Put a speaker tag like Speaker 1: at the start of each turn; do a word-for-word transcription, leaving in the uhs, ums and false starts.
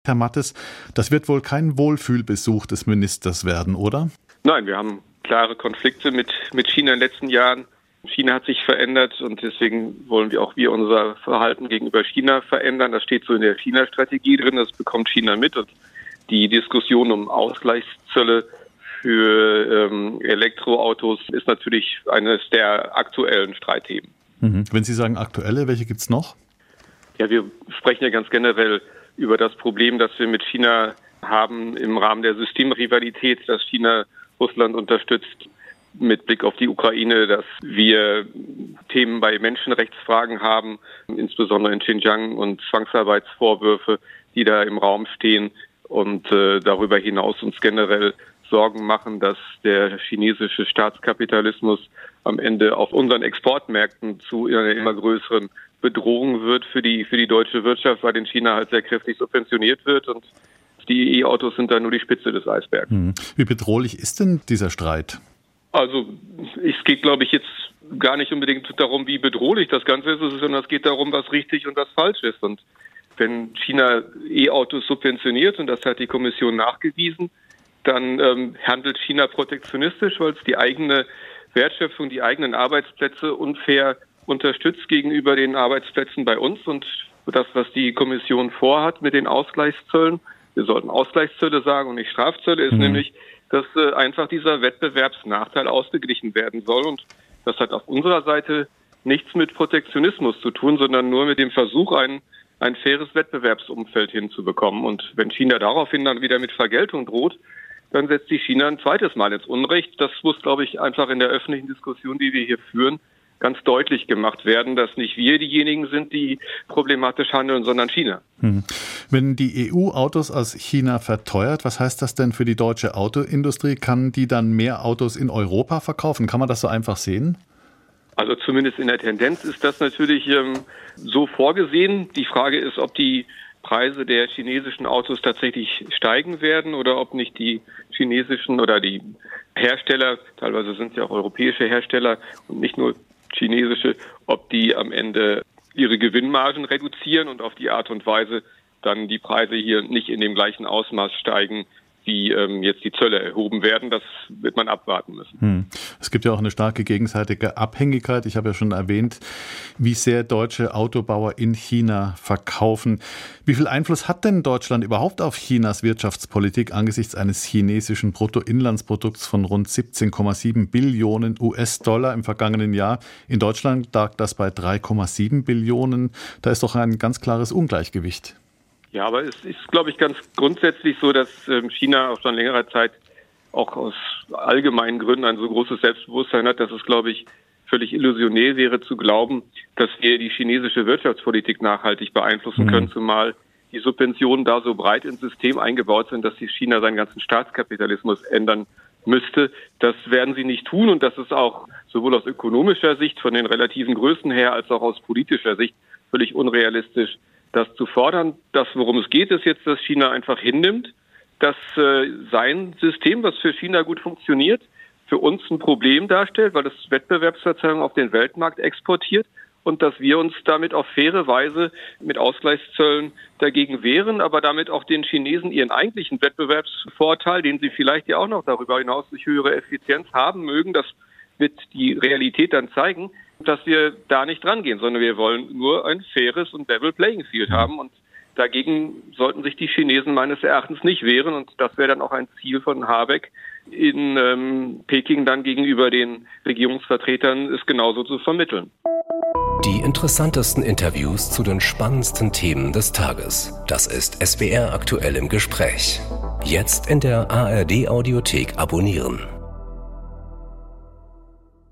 Speaker 1: Herr Mattes, das wird wohl kein Wohlfühlbesuch des Ministers werden, oder?
Speaker 2: Nein, wir haben klare Konflikte mit, mit China in den letzten Jahren. China hat sich verändert und deswegen wollen wir auch wir unser Verhalten gegenüber China verändern. Das steht so in der China-Strategie drin, das bekommt China mit. Und die Diskussion um Ausgleichszölle für ähm, Elektroautos ist natürlich eines der aktuellen Streitthemen.
Speaker 1: Mhm. Wenn Sie sagen aktuelle, welche gibt's noch?
Speaker 2: Ja, wir sprechen ja ganz generell über das Problem, das wir mit China haben im Rahmen der Systemrivalität, dass China Russland unterstützt mit Blick auf die Ukraine, dass wir Themen bei Menschenrechtsfragen haben, insbesondere in Xinjiang und Zwangsarbeitsvorwürfe, die da im Raum stehen und äh, darüber hinaus uns generell Sorgen machen, dass der chinesische Staatskapitalismus am Ende auf unseren Exportmärkten zu einer immer größeren Bedrohung wird für die für die deutsche Wirtschaft, weil in China halt sehr kräftig subventioniert wird und die E-Autos sind da nur die Spitze des Eisbergs.
Speaker 1: Wie bedrohlich ist denn dieser Streit?
Speaker 2: Also es geht, glaube ich, jetzt gar nicht unbedingt darum, wie bedrohlich das Ganze ist, sondern es geht darum, was richtig und was falsch ist. Und wenn China E-Autos subventioniert, und das hat die Kommission nachgewiesen, dann ähm, handelt China protektionistisch, weil es die eigene Wertschöpfung, die eigenen Arbeitsplätze unfair unterstützt gegenüber den Arbeitsplätzen bei uns. Und das, was die Kommission vorhat mit den Ausgleichszöllen, wir sollten Ausgleichszölle sagen und nicht Strafzölle, ist mhm. nämlich, dass äh, einfach dieser Wettbewerbsnachteil ausgeglichen werden soll. Und das hat auf unserer Seite nichts mit Protektionismus zu tun, sondern nur mit dem Versuch, ein, ein faires Wettbewerbsumfeld hinzubekommen. Und wenn China daraufhin dann wieder mit Vergeltung droht, dann setzt sich China ein zweites Mal ins Unrecht. Das muss, glaube ich, einfach in der öffentlichen Diskussion, die wir hier führen, ganz deutlich gemacht werden, dass nicht wir diejenigen sind, die problematisch handeln, sondern China.
Speaker 1: Hm. Wenn die E U Autos aus China verteuert, was heißt das denn für die deutsche Autoindustrie? Kann die dann mehr Autos in Europa verkaufen? Kann man das so einfach sehen?
Speaker 2: Also zumindest in der Tendenz ist das natürlich ähm, so vorgesehen. Die Frage ist, ob die Preise der chinesischen Autos tatsächlich steigen werden oder ob nicht die chinesischen oder die Hersteller, teilweise sind es ja auch europäische Hersteller und nicht nur chinesische, ob die am Ende ihre Gewinnmargen reduzieren und auf die Art und Weise dann die Preise hier nicht in dem gleichen Ausmaß steigen, wie ähm, jetzt die Zölle erhoben werden. Das wird man abwarten müssen.
Speaker 1: Hm. Es gibt ja auch eine starke gegenseitige Abhängigkeit. Ich habe ja schon erwähnt, wie sehr deutsche Autobauer in China verkaufen. Wie viel Einfluss hat denn Deutschland überhaupt auf Chinas Wirtschaftspolitik angesichts eines chinesischen Bruttoinlandsprodukts von rund siebzehn Komma sieben Billionen U S-Dollar im vergangenen Jahr? In Deutschland lag das bei drei Komma sieben Billionen. Da ist doch ein ganz klares Ungleichgewicht.
Speaker 2: Ja, aber es ist, glaube ich, ganz grundsätzlich so, dass China auch schon längerer Zeit auch aus allgemeinen Gründen ein so großes Selbstbewusstsein hat, dass es, glaube ich, völlig illusionär wäre zu glauben, dass wir die chinesische Wirtschaftspolitik nachhaltig beeinflussen können, mhm. zumal die Subventionen da so breit ins System eingebaut sind, dass China seinen ganzen Staatskapitalismus ändern müsste. Das werden sie nicht tun und das ist auch sowohl aus ökonomischer Sicht von den relativen Größen her als auch aus politischer Sicht völlig unrealistisch, das zu fordern. Das, worum es geht, ist jetzt, dass China einfach hinnimmt, dass äh, sein System, was für China gut funktioniert, für uns ein Problem darstellt, weil es Wettbewerbsverzerrung auf den Weltmarkt exportiert und dass wir uns damit auf faire Weise mit Ausgleichszöllen dagegen wehren, aber damit auch den Chinesen ihren eigentlichen Wettbewerbsvorteil, den sie vielleicht ja auch noch darüber hinaus durch höhere Effizienz haben mögen, das wird die Realität dann zeigen, dass wir da nicht rangehen, sondern wir wollen nur ein faires und level playing field haben und dagegen sollten sich die Chinesen meines Erachtens nicht wehren und das wäre dann auch ein Ziel von Habeck in ähm, Peking dann gegenüber den Regierungsvertretern, es genauso zu vermitteln.
Speaker 3: Die interessantesten Interviews zu den spannendsten Themen des Tages. Das ist S W R aktuell im Gespräch. Jetzt in der A R D Audiothek abonnieren.